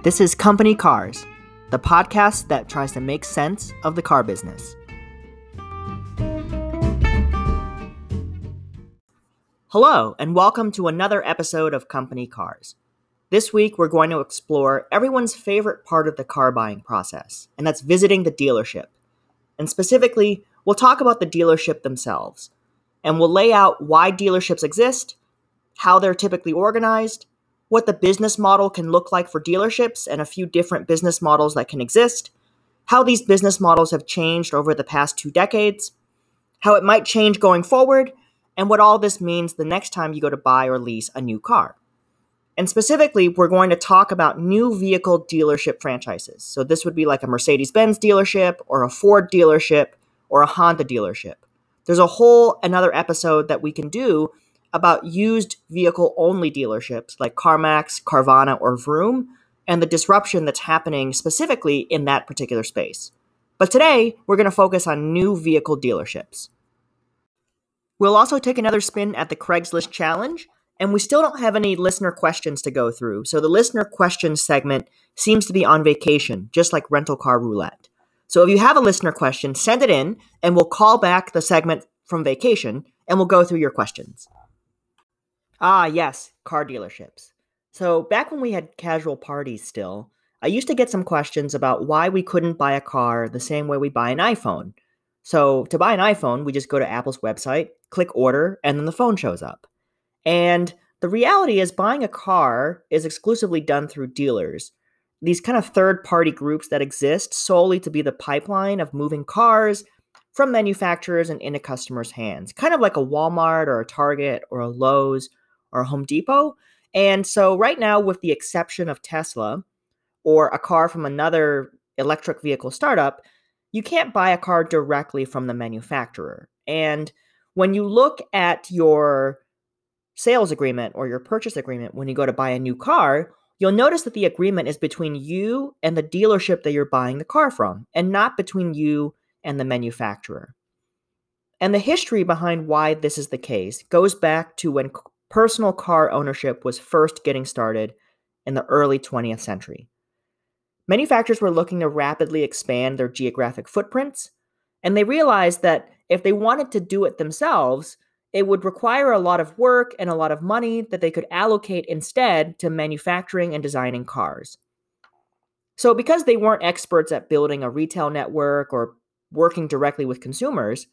This is Company Cars, the podcast that tries to make sense of the car business. Hello, and welcome to another episode of Company Cars. This week, we're going to explore everyone's favorite part of the car buying process, and that's visiting the dealership. And specifically, we'll talk about the dealership themselves, and we'll lay out why dealerships exist, how they're typically organized, what the business model can look like for dealerships and a few different business models that can exist, how these business models have changed over the past 2 decades, how it might change going forward, and what all this means the next time you go to buy or lease a new car. And specifically, we're going to talk about new vehicle dealership franchises. So this would be like a Mercedes-Benz dealership or a Ford dealership or a Honda dealership. There's a whole another episode that we can do about used vehicle-only dealerships like CarMax, Carvana, or Vroom, and the disruption that's happening specifically in that particular space. But today, we're going to focus on new vehicle dealerships. We'll also take another spin at the Craigslist challenge, and we still don't have any listener questions to go through, so the listener questions segment seems to be on vacation, just like rental car roulette. So if you have a listener question, send it in, and we'll call back the segment from vacation, and we'll go through your questions. Ah, yes, car dealerships. So back when we had casual parties still, I used to get some questions about why we couldn't buy a car the same way we buy an iPhone. So to buy an iPhone, we just go to Apple's website, click order, and then the phone shows up. And the reality is buying a car is exclusively done through dealers. These kind of third-party groups that exist solely to be the pipeline of moving cars from manufacturers and into customers' hands. Kind of like a Walmart or a Target or a Lowe's or Home Depot. And so right now, with the exception of Tesla or a car from another electric vehicle startup, you can't buy a car directly from the manufacturer. And when you look at your sales agreement or your purchase agreement when you go to buy a new car, you'll notice that the agreement is between you and the dealership that you're buying the car from, and not between you and the manufacturer. And the history behind why this is the case goes back to when personal car ownership was first getting started in the early 20th century. Manufacturers were looking to rapidly expand their geographic footprints, and they realized that if they wanted to do it themselves, it would require a lot of work and a lot of money that they could allocate instead to manufacturing and designing cars. So because they weren't experts at building a retail network or working directly with consumers,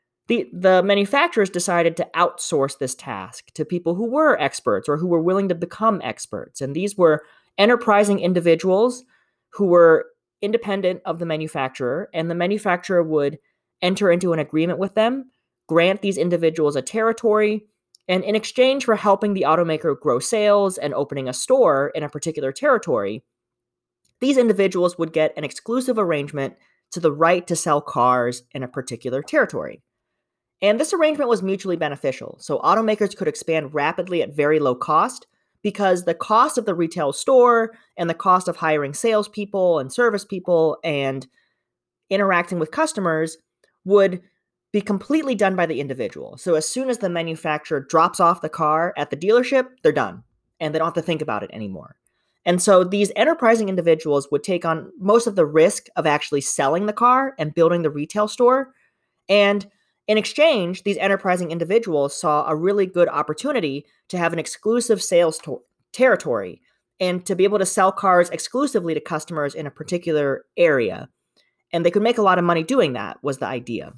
the manufacturers decided to outsource this task to people who were experts or who were willing to become experts. And these were enterprising individuals who were independent of the manufacturer, and the manufacturer would enter into an agreement with them, grant these individuals a territory, and in exchange for helping the automaker grow sales and opening a store in a particular territory, these individuals would get an exclusive arrangement to the right to sell cars in a particular territory. And this arrangement was mutually beneficial, so automakers could expand rapidly at very low cost because the cost of the retail store and the cost of hiring salespeople and service people and interacting with customers would be completely done by the individual. So as soon as the manufacturer drops off the car at the dealership, they're done, and they don't have to think about it anymore. And so these enterprising individuals would take on most of the risk of actually selling the car and building the retail store, and in exchange, these enterprising individuals saw a really good opportunity to have an exclusive sales territory and to be able to sell cars exclusively to customers in a particular area. And they could make a lot of money doing that, was the idea.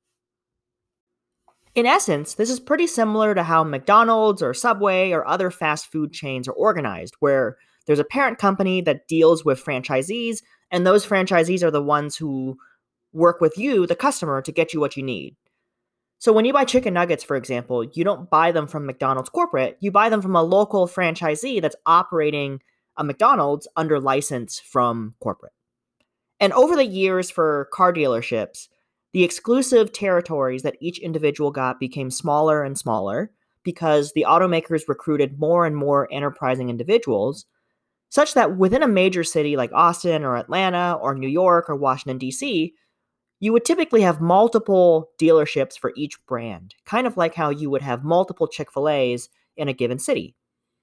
In essence, this is pretty similar to how McDonald's or Subway or other fast food chains are organized, where there's a parent company that deals with franchisees, and those franchisees are the ones who work with you, the customer, to get you what you need. So when you buy chicken nuggets, for example, you don't buy them from McDonald's corporate, you buy them from a local franchisee that's operating a McDonald's under license from corporate. And over the years for car dealerships, the exclusive territories that each individual got became smaller and smaller because the automakers recruited more and more enterprising individuals, such that within a major city like Austin or Atlanta or New York or Washington, D.C., you would typically have multiple dealerships for each brand, kind of like how you would have multiple Chick-fil-A's in a given city.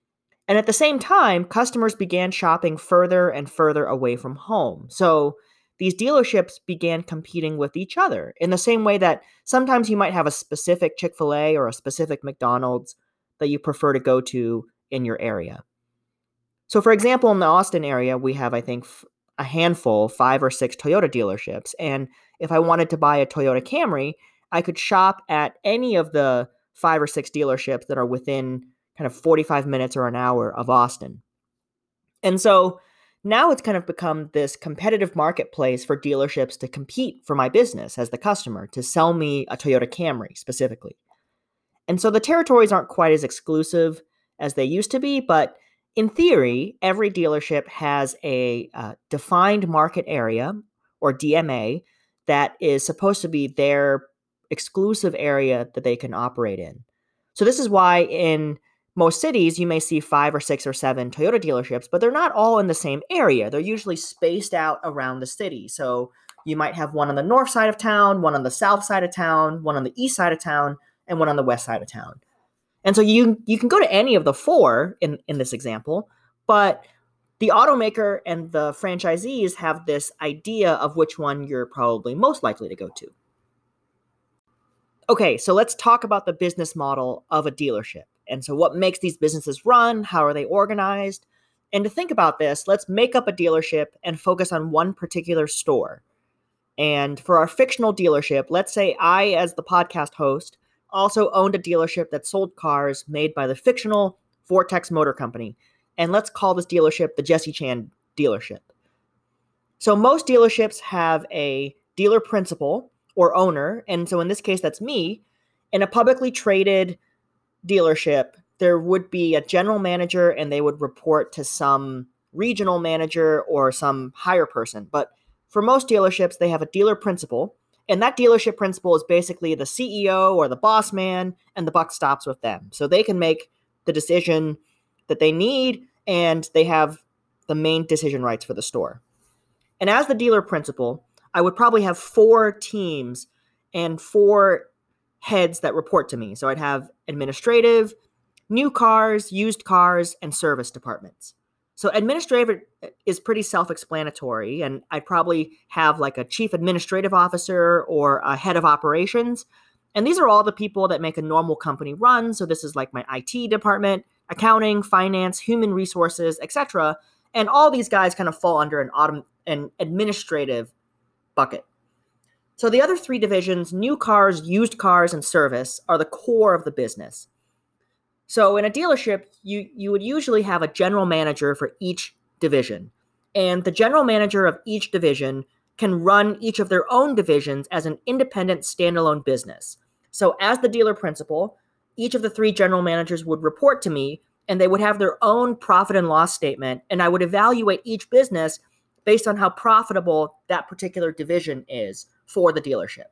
And at the same time, customers began shopping further and further away from home. So these dealerships began competing with each other in the same way that sometimes you might have a specific Chick-fil-A or a specific McDonald's that you prefer to go to in your area. So, for example, in the Austin area, we have, I think, a handful, 5 or 6 Toyota dealerships. And if I wanted to buy a Toyota Camry, I could shop at any of the 5 or 6 dealerships that are within kind of 45 minutes or an hour of Austin. And so now it's kind of become this competitive marketplace for dealerships to compete for my business as the customer, to sell me a Toyota Camry specifically. And so the territories aren't quite as exclusive as they used to be, but in theory, every dealership has a defined market area, or DMA, that is supposed to be their exclusive area that they can operate in. So this is why in most cities you may see 5 or 6 or 7 Toyota dealerships, but they're not all in the same area. They're usually spaced out around the city. So you might have one on the north side of town, one on the south side of town, one on the east side of town, and one on the west side of town. And so you can go to any of the 4 in this example, but the automaker and the franchisees have this idea of which one you're probably most likely to go to. Okay, so let's talk about the business model of a dealership. And so what makes these businesses run? How are they organized? And to think about this, let's make up a dealership and focus on one particular store. And for our fictional dealership, let's say I, as the podcast host, also owned a dealership that sold cars made by the fictional Vortex Motor Company. And let's call this dealership the Jesse Chan dealership. So most dealerships have a dealer principal or owner. And so in this case, that's me. In a publicly traded dealership, there would be a general manager and they would report to some regional manager or some higher person. But for most dealerships, they have a dealer principal. And that dealership principal is basically the CEO or the boss man, and the buck stops with them. So they can make the decision that they need, and they have the main decision rights for the store. And as the dealer principal, I would probably have 4 teams and 4 heads that report to me. So I'd have administrative, new cars, used cars, and service departments. So administrative is pretty self-explanatory, and I'd probably have like a chief administrative officer or a head of operations. And these are all the people that make a normal company run. So this is like my IT department, accounting, finance, human resources, etc. And all these guys kind of fall under an administrative bucket. So the other 3 divisions, new cars, used cars, and service, are the core of the business. So in a dealership, you would usually have a general manager for each division. And the general manager of each division can run each of their own divisions as an independent standalone business. So as the dealer principal, each of the 3 general managers would report to me, and they would have their own profit and loss statement, and I would evaluate each business based on how profitable that particular division is for the dealership.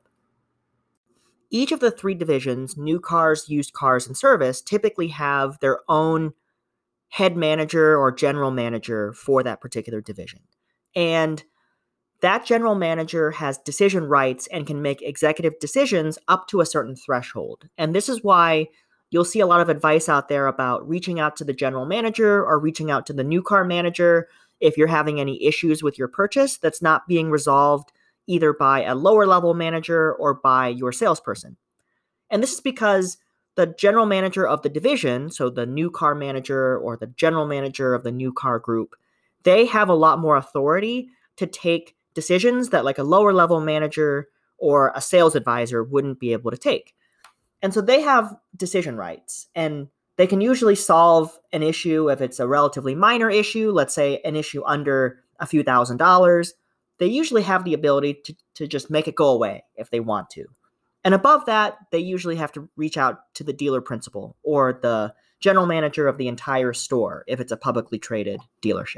Each of the 3 divisions, new cars, used cars, and service, typically have their own head manager or general manager for that particular division. And that general manager has decision rights and can make executive decisions up to a certain threshold. And this is why you'll see a lot of advice out there about reaching out to the general manager or reaching out to the new car manager if you're having any issues with your purchase that's not being resolved either by a lower level manager or by your salesperson. And this is because the general manager of the division, so the new car manager or the general manager of the new car group, they have a lot more authority to take decisions that like a lower level manager or a sales advisor wouldn't be able to take. And so they have decision rights, and they can usually solve an issue if it's a relatively minor issue, let's say an issue under a few $1,000s. They usually have the ability to just make it go away if they want to. And above that, they usually have to reach out to the dealer principal or the general manager of the entire store if it's a publicly traded dealership.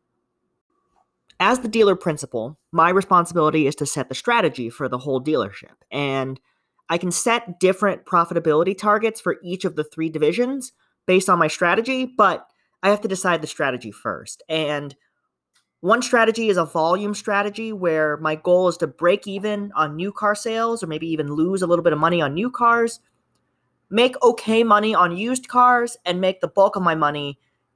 As the dealer principal, my responsibility is to set the strategy for the whole dealership. And I can set different profitability targets for each of the 3 divisions based on my strategy, but I have to decide the strategy first. And one strategy is a volume strategy where my goal is to break even on new car sales or maybe even lose a little bit of money on new cars, make okay money on used cars, and make the bulk of my money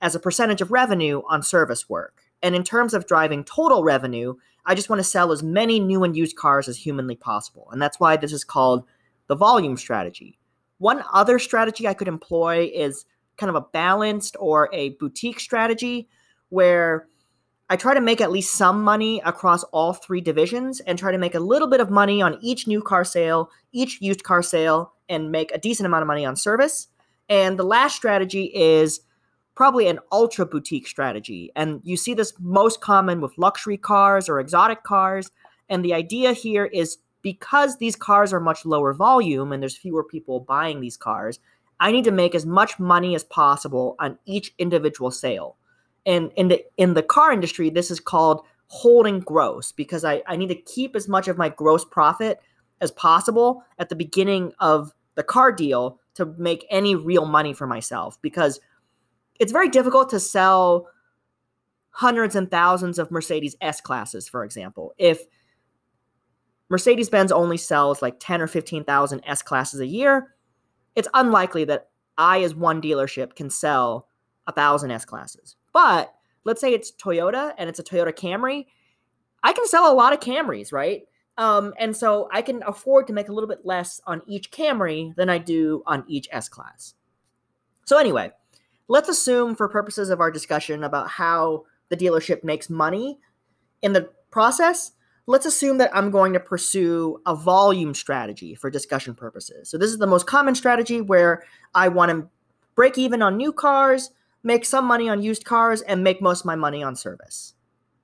as a percentage of revenue on service work. And in terms of driving total revenue, I just want to sell as many new and used cars as humanly possible. And that's why this is called the volume strategy. One other strategy I could employ is kind of a balanced or a boutique strategy where I try to make at least some money across all three divisions and try to make a little bit of money on each new car sale, each used car sale, and make a decent amount of money on service. And the last strategy is probably an ultra boutique strategy. And you see this most common with luxury cars or exotic cars. And the idea here is because these cars are much lower volume and there's fewer people buying these cars, I need to make as much money as possible on each individual sale. And in the car industry, this is called holding gross because I need to keep as much of my gross profit as possible at the beginning of the car deal to make any real money for myself, because it's very difficult to sell hundreds and thousands of Mercedes S-Classes, for example. If Mercedes-Benz only sells like 10 or 15,000 S-Classes a year, it's unlikely that I, as one dealership, can sell 1,000 S-Classes. But let's say it's Toyota and it's a Toyota Camry. I can sell a lot of Camrys, right? And so I can afford to make a little bit less on each Camry than I do on each S-Class. So anyway, let's assume for purposes of our discussion about how the dealership makes money in the process, let's assume that I'm going to pursue a volume strategy for discussion purposes. So this is the most common strategy where I want to break even on new cars, make some money on used cars, and make most of my money on service.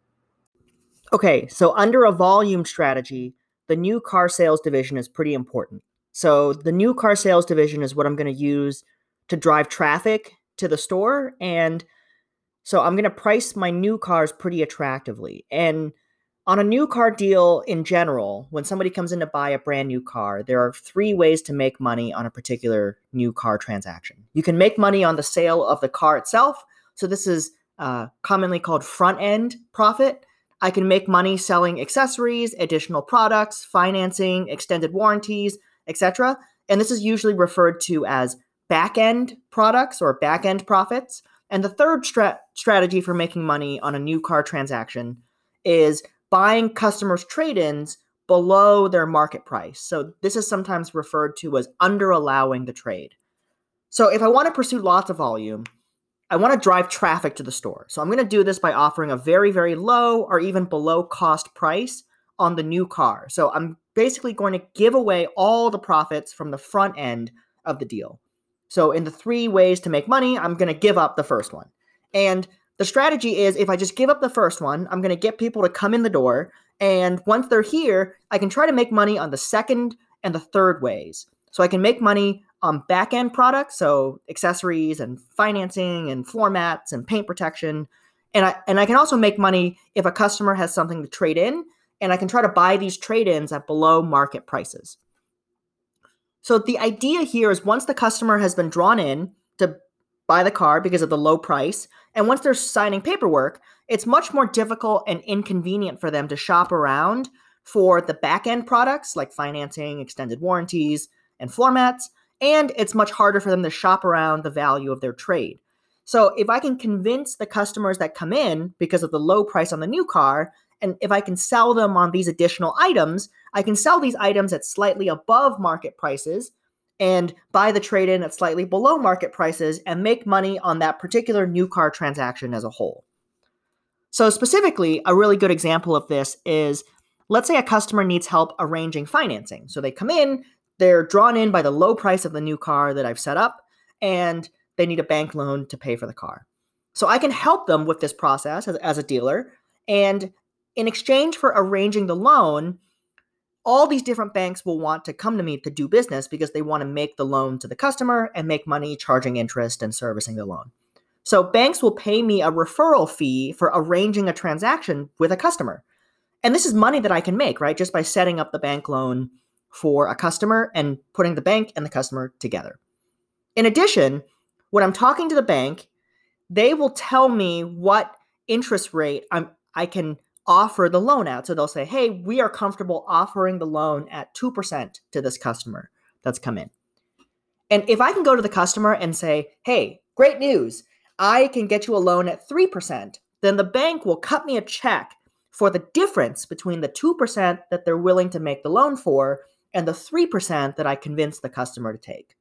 Okay, so under a volume strategy, the new car sales division is pretty important. So the new car sales division is what I'm going to use to drive traffic to the store. And so I'm going to price my new cars pretty attractively. And on a new car deal in general, when somebody comes in to buy a brand new car, there are three ways to make money on a particular new car transaction. You can make money on the sale of the car itself. So this is commonly called front-end profit. I can make money selling accessories, additional products, financing, extended warranties, etc. And this is usually referred to as back-end products or back-end profits. And the third strategy for making money on a new car transaction is buying customers' trade-ins below their market price. So this is sometimes referred to as under-allowing the trade. So if I want to pursue lots of volume, I want to drive traffic to the store. So I'm going to do this by offering a very, very low or even below cost price on the new car. So I'm basically going to give away all the profits from the front end of the deal. So in the three ways to make money, I'm going to give up the first one. And the strategy is if I just give up the first one, I'm going to get people to come in the door. And once they're here, I can try to make money on the second and the third ways. So I can make money on back-end products, so accessories and financing and floor mats and paint protection. And I can also make money if a customer has something to trade in, and I can try to buy these trade-ins at below market prices. So the idea here is once the customer has been drawn in to buy the car because of the low price, and once they're signing paperwork, it's much more difficult and inconvenient for them to shop around for the back-end products like financing, extended warranties, and floor mats, and it's much harder for them to shop around the value of their trade. So if I can convince the customers that come in because of the low price on the new car, and if I can sell them on these additional items, I can sell these items at slightly above market prices and buy the trade-in at slightly below market prices and make money on that particular new car transaction as a whole. So specifically, a really good example of this is, let's say a customer needs help arranging financing. So they come in, they're drawn in by the low price of the new car that I've set up, and they need a bank loan to pay for the car. So I can help them with this process as a dealer, and in exchange for arranging the loan, all these different banks will want to come to me to do business because they want to make the loan to the customer and make money charging interest and servicing the loan. So banks will pay me a referral fee for arranging a transaction with a customer. And this is money that I can make, right? Just by setting up the bank loan for a customer and putting the bank and the customer together. In addition, when I'm talking to the bank, they will tell me what interest rate I can offer the loan at. So they'll say, hey, we are comfortable offering the loan at 2% to this customer that's come in. And if I can go to the customer and say, hey, great news, I can get you a loan at 3%, then the bank will cut me a check for the difference between the 2% that they're willing to make the loan for and the 3% that I convinced the customer to take.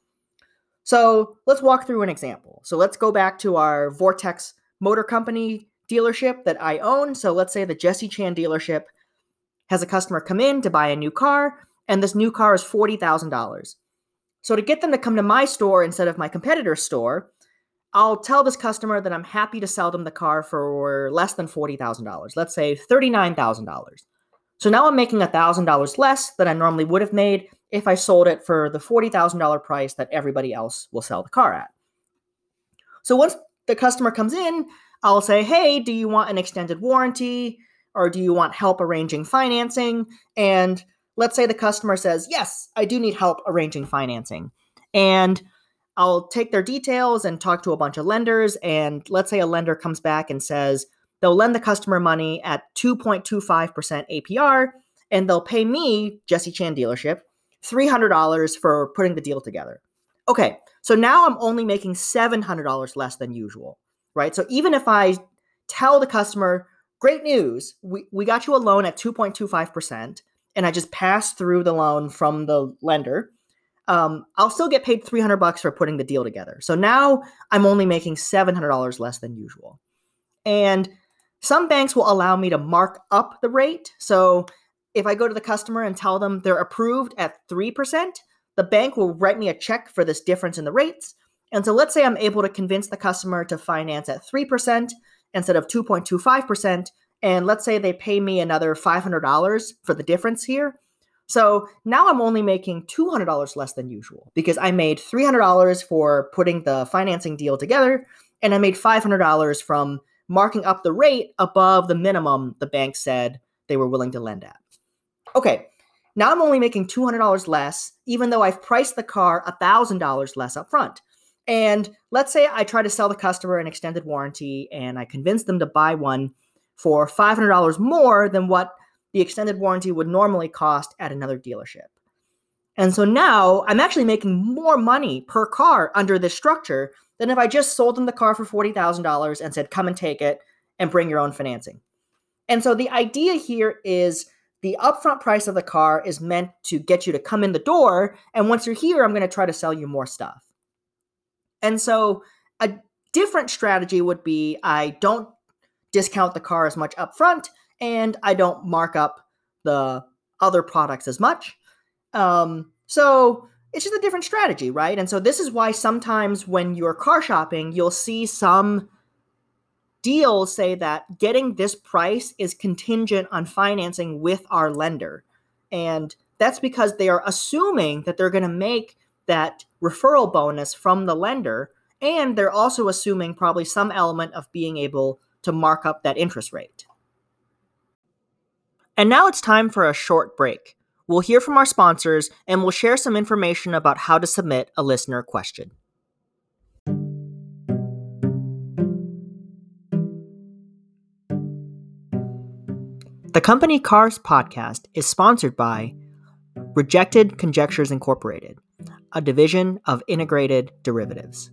So let's walk through an example. So let's go back to our Vortex Motor Company dealership that I own. So let's say the Jesse Chan dealership has a customer come in to buy a new car, and this new car is $40,000. So to get them to come to my store instead of my competitor's store, I'll tell this customer that I'm happy to sell them the car for less than $40,000. Let's say $39,000. So now I'm making $1,000 less than I normally would have made if I sold it for the $40,000 price that everybody else will sell the car at. So once the customer comes in, I'll say, hey, do you want an extended warranty? Or do you want help arranging financing? And let's say the customer says, yes, I do need help arranging financing. And I'll take their details and talk to a bunch of lenders. And let's say a lender comes back and says they'll lend the customer money at 2.25% APR, and they'll pay me, Jesse Chan dealership, $300 for putting the deal together. Okay, so now I'm only making $700 less than usual, right? So even if I tell the customer, great news, we got you a loan at 2.25%, and I just pass through the loan from the lender, I'll still get paid $300 for putting the deal together. So now I'm only making $700 less than usual. And some banks will allow me to mark up the rate. So if I go to the customer and tell them they're approved at 3%, the bank will write me a check for this difference in the rates. And so let's say I'm able to convince the customer to finance at 3% instead of 2.25%. And let's say they pay me another $500 for the difference here. So now I'm only making $200 less than usual because I made $300 for putting the financing deal together, and I made $500 from marking up the rate above the minimum the bank said they were willing to lend at. Okay, now I'm only making $200 less, even though I've priced the car $1,000 less up front. And let's say I try to sell the customer an extended warranty, and I convince them to buy one for $500 more than what the extended warranty would normally cost at another dealership. And so now I'm actually making more money per car under this structure than if I just sold them the car for $40,000 and said, come and take it and bring your own financing. And so the idea here is the upfront price of the car is meant to get you to come in the door. And once you're here, I'm going to try to sell you more stuff. And so a different strategy would be I don't discount the car as much upfront, and I don't mark up the other products as much. So it's just a different strategy, right? And so this is why sometimes when you're car shopping, you'll see some deals say that getting this price is contingent on financing with our lender. And that's because they are assuming that they're going to make that referral bonus from the lender, and they're also assuming probably some element of being able to mark up that interest rate. And now it's time for a short break. We'll hear from our sponsors, and we'll share some information about how to submit a listener question. The Company Cars podcast is sponsored by Rejected Conjectures Incorporated, a division of Integrated Derivatives.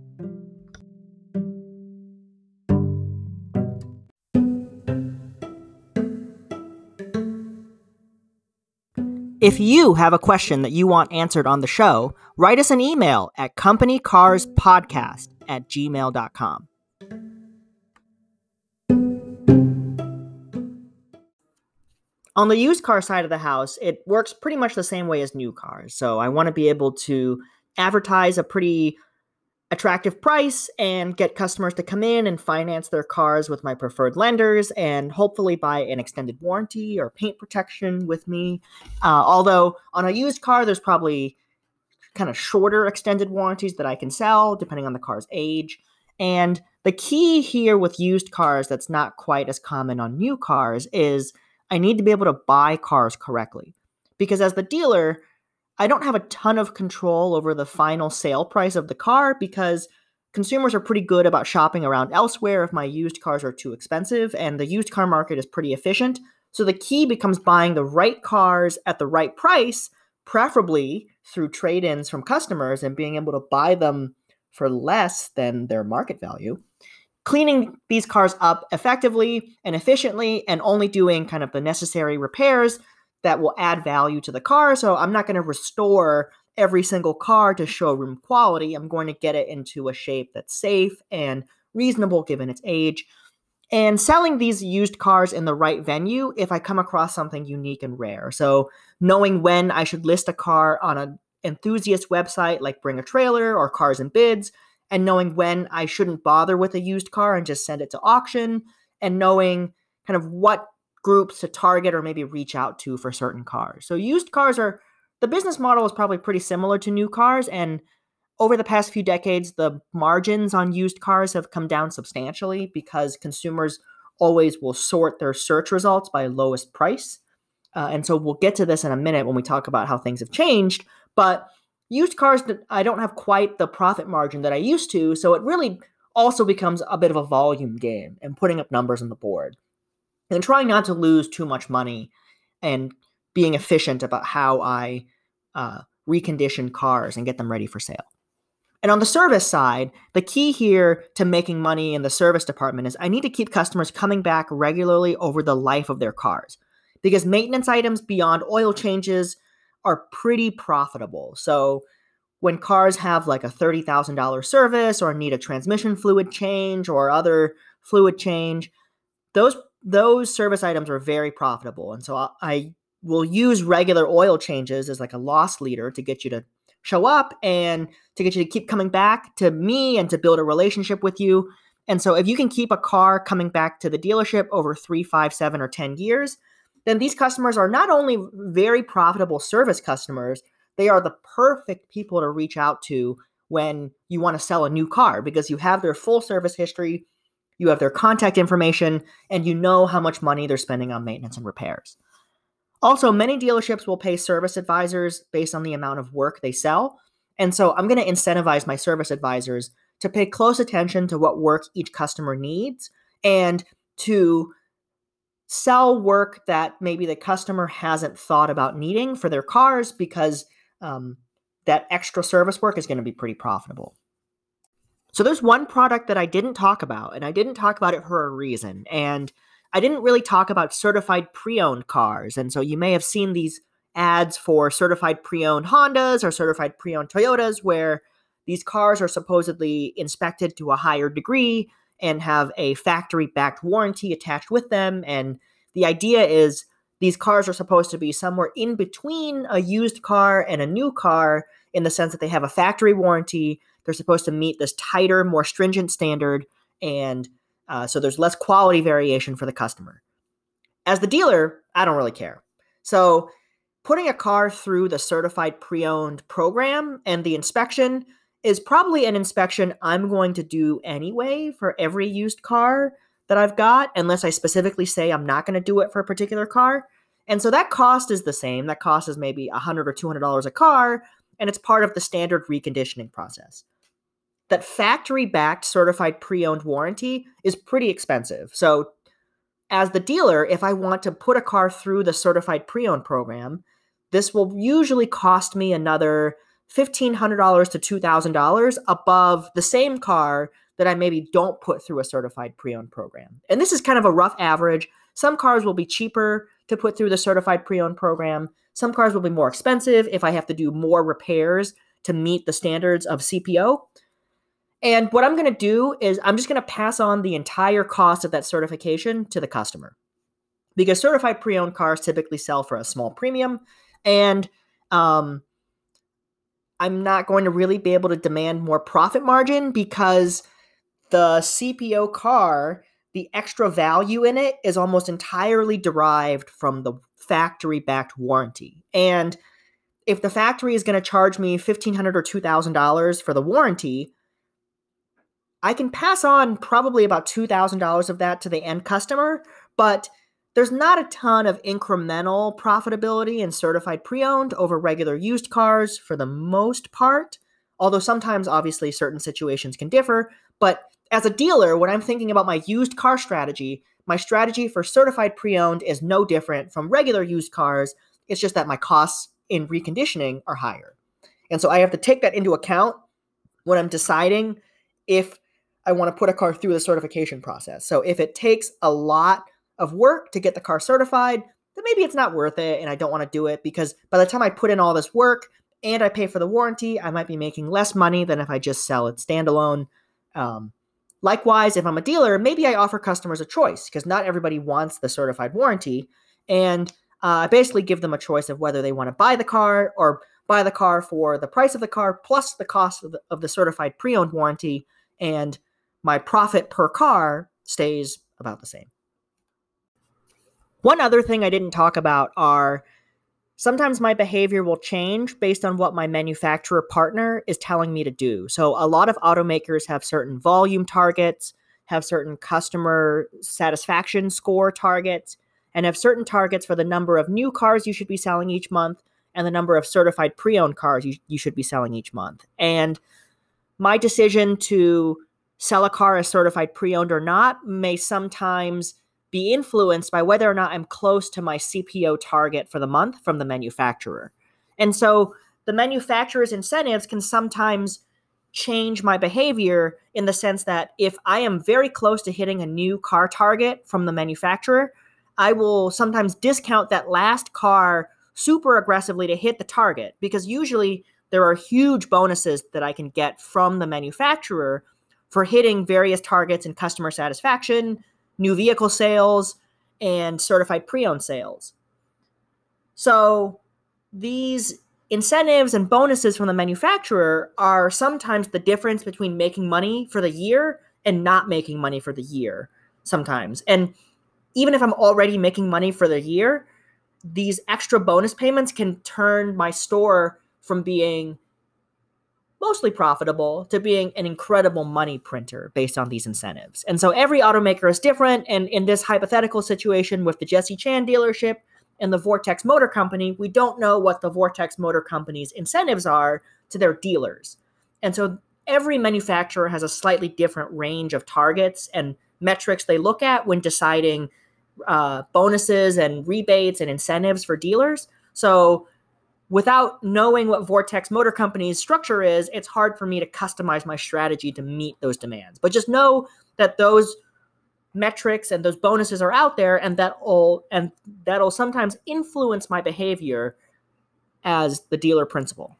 If you have a question that you want answered on the show, write us an email at companycarspodcast@gmail.com. On the used car side of the house, it works pretty much the same way as new cars. So I want to be able to advertise a pretty attractive price and get customers to come in and finance their cars with my preferred lenders and hopefully buy an extended warranty or paint protection with me. Although on a used car, there's probably kind of shorter extended warranties that I can sell depending on the car's age. And the key here with used cars that's not quite as common on new cars is I need to be able to buy cars correctly. Because as the dealer, I don't have a ton of control over the final sale price of the car because consumers are pretty good about shopping around elsewhere if my used cars are too expensive, and the used car market is pretty efficient. So the key becomes buying the right cars at the right price, preferably through trade-ins from customers and being able to buy them for less than their market value, cleaning these cars up effectively and efficiently and only doing kind of the necessary repairs that will add value to the car. So I'm not going to restore every single car to showroom quality. I'm going to get it into a shape that's safe and reasonable given its age. And selling these used cars in the right venue if I come across something unique and rare. So knowing when I should list a car on an enthusiast website like Bring a Trailer or Cars and Bids, and knowing when I shouldn't bother with a used car and just send it to auction, and knowing kind of what groups to target or maybe reach out to for certain cars. So the business model is probably pretty similar to new cars, and over the past few decades, the margins on used cars have come down substantially because consumers always will sort their search results by lowest price. And so we'll get to this in a minute when we talk about how things have changed. But used cars, I don't have quite the profit margin that I used to. So it really also becomes a bit of a volume game and putting up numbers on the board and trying not to lose too much money and being efficient about how I recondition cars and get them ready for sale. And on the service side, the key here to making money in the service department is I need to keep customers coming back regularly over the life of their cars because maintenance items beyond oil changes are pretty profitable. So when cars have like a $30,000 service or need a transmission fluid change or other fluid change, those service items are very profitable. And so I will use regular oil changes as like a loss leader to get you to show up and to get you to keep coming back to me and to build a relationship with you. And so if you can keep a car coming back to the dealership over 3, 5, 7, or 10 years, then these customers are not only very profitable service customers, they are the perfect people to reach out to when you want to sell a new car because you have their full service history, you have their contact information, and you know how much money they're spending on maintenance and repairs. Also, many dealerships will pay service advisors based on the amount of work they sell. And so I'm going to incentivize my service advisors to pay close attention to what work each customer needs and to sell work that maybe the customer hasn't thought about needing for their cars because that extra service work is going to be pretty profitable. So there's one product that I didn't talk about, and I didn't talk about it for a reason. And I didn't really talk about certified pre-owned cars. And so you may have seen these ads for certified pre-owned Hondas or certified pre-owned Toyotas where these cars are supposedly inspected to a higher degree and have a factory-backed warranty attached with them. And the idea is these cars are supposed to be somewhere in between a used car and a new car in the sense that they have a factory warranty. They're supposed to meet this tighter, more stringent standard, and so there's less quality variation for the customer. As the dealer, I don't really care. So putting a car through the certified pre-owned program and the inspection is probably an inspection I'm going to do anyway for every used car that I've got, unless I specifically say I'm not going to do it for a particular car. And so that cost is the same. That cost is maybe $100 or $200 a car, and it's part of the standard reconditioning process. That factory-backed certified pre-owned warranty is pretty expensive. So as the dealer, if I want to put a car through the certified pre-owned program, this will usually cost me another $1,500 to $2,000 above the same car that I maybe don't put through a certified pre-owned program. And this is kind of a rough average. Some cars will be cheaper to put through the certified pre-owned program. Some cars will be more expensive if I have to do more repairs to meet the standards of CPO. And what I'm going to do is I'm just going to pass on the entire cost of that certification to the customer. Because certified pre-owned cars typically sell for a small premium, and I'm not going to really be able to demand more profit margin because the CPO car, the extra value in it is almost entirely derived from the factory-backed warranty. And if the factory is going to charge me $1,500 or $2,000 for the warranty, I can pass on probably about $2,000 of that to the end customer, but there's not a ton of incremental profitability in certified pre-owned over regular used cars for the most part, although sometimes obviously certain situations can differ. But as a dealer, when I'm thinking about my used car strategy, my strategy for certified pre-owned is no different from regular used cars. It's just that my costs in reconditioning are higher. And so I have to take that into account when I'm deciding if I want to put a car through the certification process. So if it takes a lot of work to get the car certified, then maybe it's not worth it and I don't want to do it, because by the time I put in all this work and I pay for the warranty, I might be making less money than if I just sell it standalone. Likewise, if I'm a dealer, maybe I offer customers a choice, because not everybody wants the certified warranty. And I basically give them a choice of whether they want to buy the car or buy the car for the price of the car plus the cost of the certified pre-owned warranty, and my profit per car stays about the same. One other thing I didn't talk about are sometimes my behavior will change based on what my manufacturer partner is telling me to do. So a lot of automakers have certain volume targets, have certain customer satisfaction score targets, and have certain targets for the number of new cars you should be selling each month and the number of certified pre-owned cars you should be selling each month. And my decision to sell a car as certified pre-owned or not may sometimes be influenced by whether or not I'm close to my CPO target for the month from the manufacturer. And so the manufacturer's incentives can sometimes change my behavior in the sense that if I am very close to hitting a new car target from the manufacturer, I will sometimes discount that last car super aggressively to hit the target, because usually there are huge bonuses that I can get from the manufacturer for hitting various targets in customer satisfaction, new vehicle sales, and certified pre-owned sales. So these incentives and bonuses from the manufacturer are sometimes the difference between making money for the year and not making money for the year sometimes. And even if I'm already making money for the year, these extra bonus payments can turn my store from being mostly profitable to being an incredible money printer based on these incentives. And so every automaker is different. And in this hypothetical situation with the Jesse Chan dealership and the Vortex Motor Company, we don't know what the Vortex Motor Company's incentives are to their dealers. And so every manufacturer has a slightly different range of targets and metrics they look at when deciding bonuses and rebates and incentives for dealers. So without knowing what Vortex Motor Company's structure is, it's hard for me to customize my strategy to meet those demands. But just know that those metrics and those bonuses are out there, and that'll sometimes influence my behavior as the dealer principal.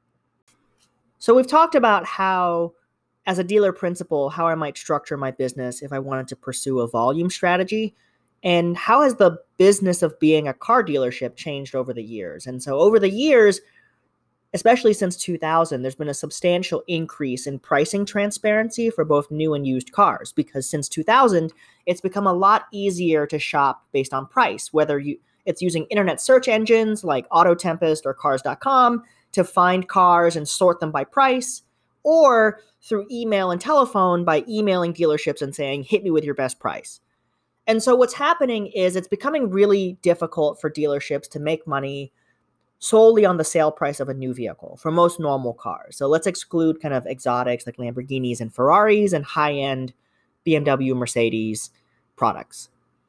So we've talked about how, as a dealer principal, how I might structure my business if I wanted to pursue a volume strategy. And how has the business of being a car dealership changed over the years? And so over the years, especially since 2000, there's been a substantial increase in pricing transparency for both new and used cars, because since 2000, it's become a lot easier to shop based on price, whether it's using internet search engines like Auto Tempest or Cars.com to find cars and sort them by price, or through email and telephone by emailing dealerships and saying, hit me with your best price. And so what's happening is it's becoming really difficult for dealerships to make money solely on the sale price of a new vehicle for most normal cars. So let's exclude kind of exotics like Lamborghinis and Ferraris and high-end BMW, Mercedes products.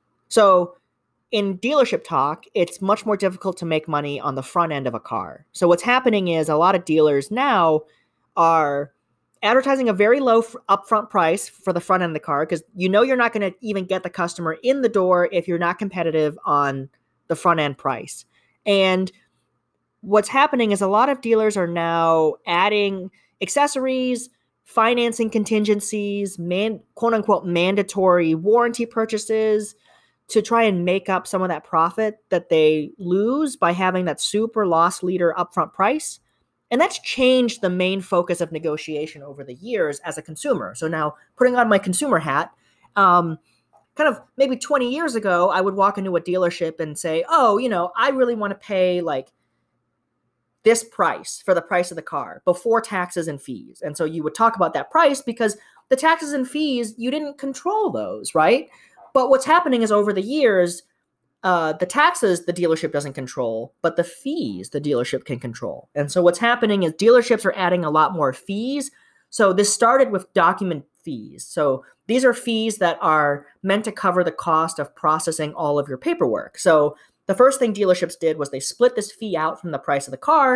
So in dealership talk, it's much more difficult to make money on the front end of a car. So what's happening is a lot of dealers now are advertising a very low upfront price for the front end of the car, because you're not going to even get the customer in the door if you're not competitive on the front end price. And what's happening is a lot of dealers are now adding accessories, financing contingencies, quote unquote mandatory warranty purchases to try and make up some of that profit that they lose by having that super loss leader upfront price. And that's changed the main focus of negotiation over the years as a consumer. So now, putting on my consumer hat, kind of maybe 20 years ago, I would walk into a dealership and say, I really want to pay like this price for the price of the car before taxes and fees. And so you would talk about that price because the taxes and fees, you didn't control those, right? But what's happening is over the years, the taxes the dealership doesn't control, but the fees the dealership can control. And so what's happening is dealerships are adding a lot more fees. So this started with document fees. So these are fees that are meant to cover the cost of processing all of your paperwork. So the first thing dealerships did was they split this fee out from the price of the car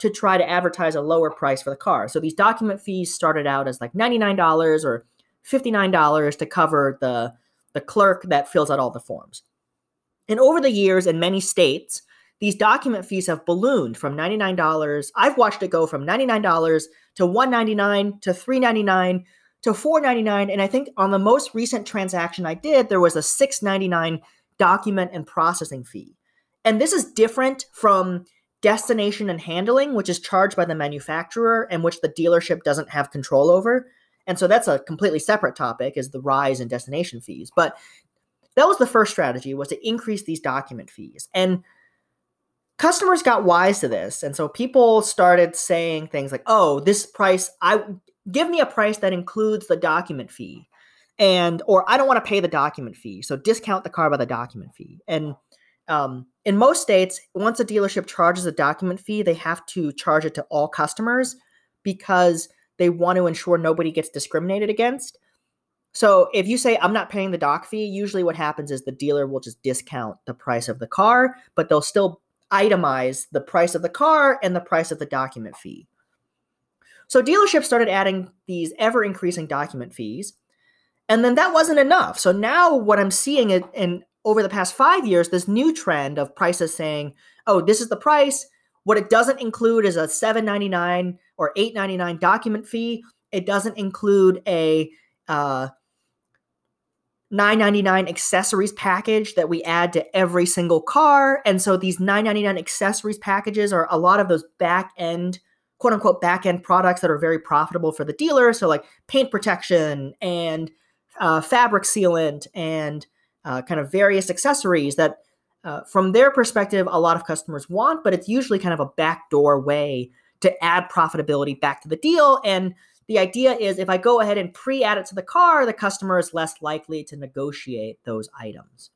to try to advertise a lower price for the car. So these document fees started out as like $99 or $59 to cover the clerk that fills out all the forms. And over the years in many states, these document fees have ballooned from $99. I've watched it go from $99 to $199 to $399 to $499. And I think on the most recent transaction I did, there was a $699 document and processing fee. And this is different from destination and handling, which is charged by the manufacturer and which the dealership doesn't have control over. And so that's a completely separate topic, is the rise in destination fees. But that was the first strategy, was to increase these document fees. And customers got wise to this. And so people started saying things like, oh, this price, give me a price that includes the document fee. Or I don't want to pay the document fee. So discount the car by the document fee. And in most states, once a dealership charges a document fee, they have to charge it to all customers because they want to ensure nobody gets discriminated against. So if you say, I'm not paying the doc fee, usually what happens is the dealer will just discount the price of the car, but they'll still itemize the price of the car and the price of the document fee. So dealerships started adding these ever-increasing document fees, and then that wasn't enough. So now what I'm seeing in over the past 5 years, this new trend of prices saying, oh, this is the price. What it doesn't include is a $7.99 or $8.99 document fee. It doesn't include a $9.99 accessories package that we add to every single car. And so these $9.99 accessories packages are a lot of those back-end, quote-unquote back-end products that are very profitable for the dealer. So like paint protection and fabric sealant and kind of various accessories that from their perspective, a lot of customers want, but it's usually kind of a backdoor way to add profitability back to the deal. And the idea is if I go ahead and pre-add it to the car, the customer is less likely to negotiate those items.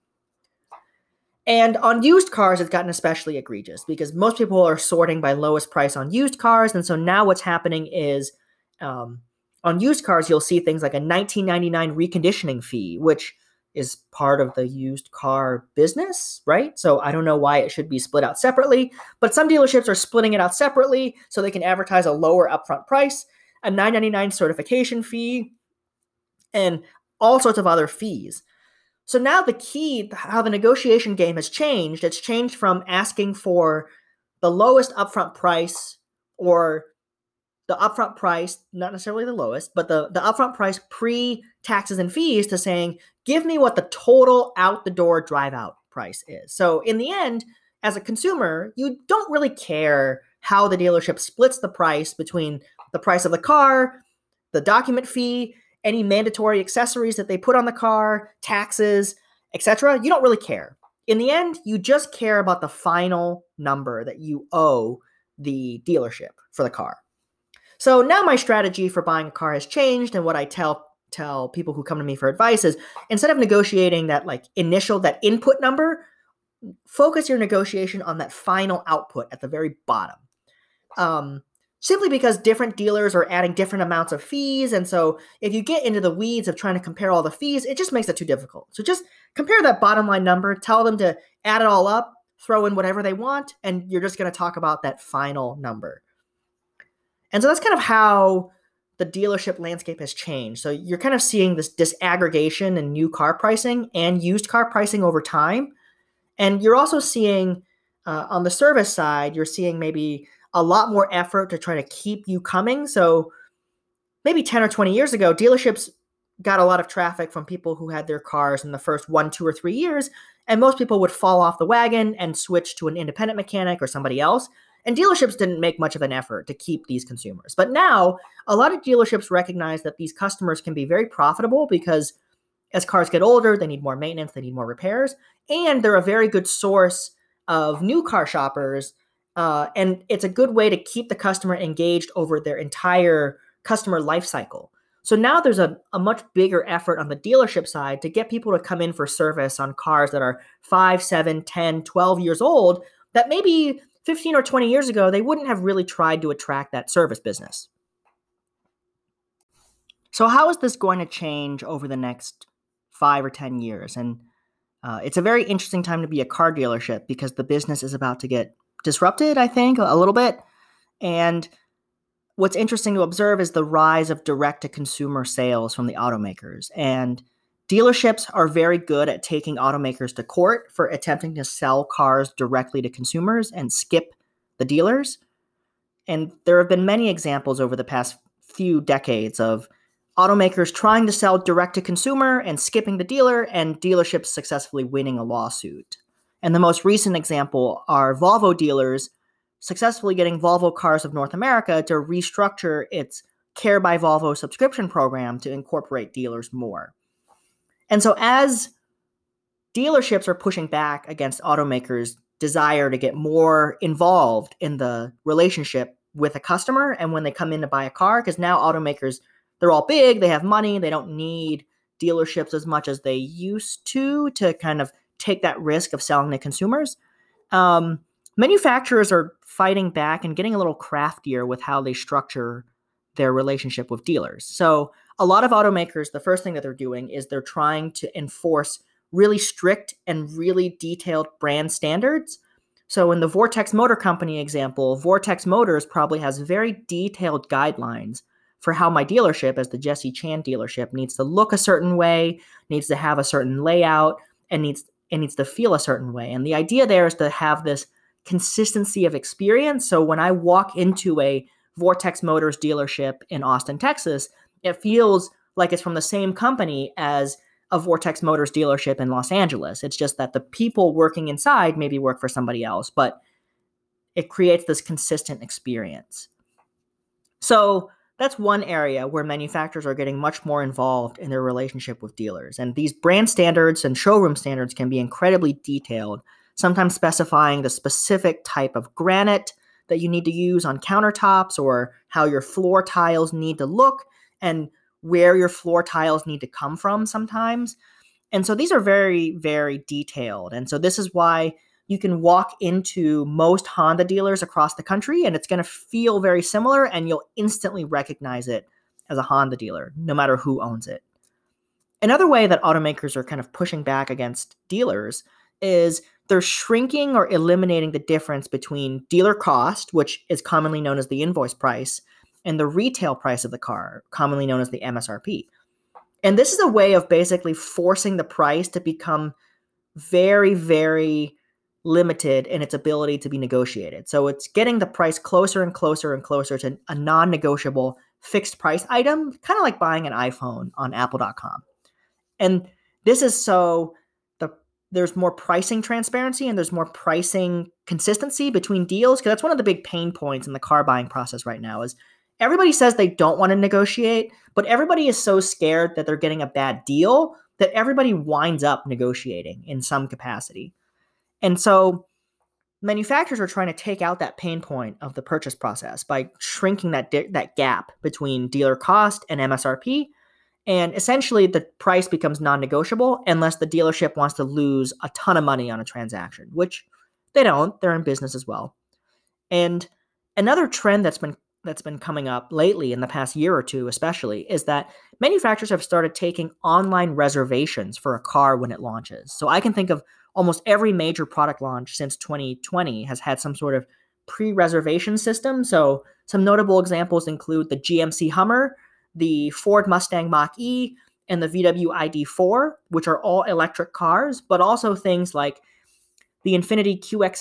And on used cars, it's gotten especially egregious because most people are sorting by lowest price on used cars. And so now what's happening is on used cars, you'll see things like a $19.99 reconditioning fee, which is part of the used car business, right? So I don't know why it should be split out separately, but some dealerships are splitting it out separately so they can advertise a lower upfront price, a $9.99 certification fee, and all sorts of other fees. So now the key, how the negotiation game has changed, it's changed from asking for the lowest upfront price or the upfront price, not necessarily the lowest, but the upfront price pre-taxes and fees to saying, give me what the total out-the-door drive-out price is. So in the end, as a consumer, you don't really care how the dealership splits the price between the price of the car, the document fee, any mandatory accessories that they put on the car, taxes, etc. You don't really care. In the end, you just care about the final number that you owe the dealership for the car. So now my strategy for buying a car has changed, and what I tell people who come to me for advice is instead of negotiating that that input number, focus your negotiation on that final output at the very bottom. Simply because different dealers are adding different amounts of fees, and so if you get into the weeds of trying to compare all the fees, it just makes it too difficult. So just compare that bottom line number, tell them to add it all up, throw in whatever they want, and you're just going to talk about that final number. And so that's kind of how the dealership landscape has changed. So you're kind of seeing this disaggregation in new car pricing and used car pricing over time. And you're also seeing on the service side, you're seeing maybe a lot more effort to try to keep you coming. So maybe 10 or 20 years ago, dealerships got a lot of traffic from people who had their cars in the first 1, 2, or 3 years. And most people would fall off the wagon and switch to an independent mechanic or somebody else. And dealerships didn't make much of an effort to keep these consumers. But now, a lot of dealerships recognize that these customers can be very profitable because as cars get older, they need more maintenance, they need more repairs, and they're a very good source of new car shoppers. And it's a good way to keep the customer engaged over their entire customer life cycle. So now there's a much bigger effort on the dealership side to get people to come in for service on cars that are 5, 7, 10, 12 years old that maybe 15 or 20 years ago, they wouldn't have really tried to attract that service business. So how is this going to change over the next 5 or 10 years? And it's a very interesting time to be a car dealership because the business is about to get disrupted, I think, a little bit. And what's interesting to observe is the rise of direct-to-consumer sales from the automakers. And dealerships are very good at taking automakers to court for attempting to sell cars directly to consumers and skip the dealers. And there have been many examples over the past few decades of automakers trying to sell direct to consumer and skipping the dealer, and dealerships successfully winning a lawsuit. And the most recent example are Volvo dealers successfully getting Volvo Cars of North America to restructure its Care by Volvo subscription program to incorporate dealers more. And so as dealerships are pushing back against automakers' desire to get more involved in the relationship with a customer and when they come in to buy a car, because now automakers, they're all big, they have money, they don't need dealerships as much as they used to kind of take that risk of selling to consumers. Manufacturers are fighting back and getting a little craftier with how they structure their relationship with dealers. So a lot of automakers, the first thing that they're doing is they're trying to enforce really strict and really detailed brand standards. So in the Vortex Motor Company example, Vortex Motors probably has very detailed guidelines for how my dealership, as the Jesse Chan dealership, needs to look a certain way, needs to have a certain layout, and needs to feel a certain way. And the idea there is to have this consistency of experience. So when I walk into a Vortex Motors dealership in Austin, Texas, it feels like it's from the same company as a Vortex Motors dealership in Los Angeles. It's just that the people working inside maybe work for somebody else, but it creates this consistent experience. So that's one area where manufacturers are getting much more involved in their relationship with dealers. And these brand standards and showroom standards can be incredibly detailed, sometimes specifying the specific type of granite that you need to use on countertops or how your floor tiles need to look and where your floor tiles need to come from sometimes. And so these are very, very detailed. And so this is why you can walk into most Honda dealers across the country and it's going to feel very similar and you'll instantly recognize it as a Honda dealer, no matter who owns it. Another way that automakers are kind of pushing back against dealers is they're shrinking or eliminating the difference between dealer cost, which is commonly known as the invoice price, and the retail price of the car, commonly known as the MSRP. And this is a way of basically forcing the price to become very, very limited in its ability to be negotiated. So it's getting the price closer and closer and closer to a non-negotiable fixed price item, kind of like buying an iPhone on Apple.com. And this is so there's more pricing transparency and there's more pricing consistency between deals, because that's one of the big pain points in the car buying process right now is everybody says they don't want to negotiate, but everybody is so scared that they're getting a bad deal that everybody winds up negotiating in some capacity. And so manufacturers are trying to take out that pain point of the purchase process by shrinking that gap between dealer cost and MSRP. And essentially, the price becomes non-negotiable unless the dealership wants to lose a ton of money on a transaction, which they don't. They're in business as well. And another trend that's been coming up lately in the past year or two especially is that manufacturers have started taking online reservations for a car when it launches. So I can think of almost every major product launch since 2020 has had some sort of pre-reservation system. So some notable examples include the GMC Hummer, the Ford Mustang Mach-E, and the VW ID4, which are all electric cars, but also things like the Infiniti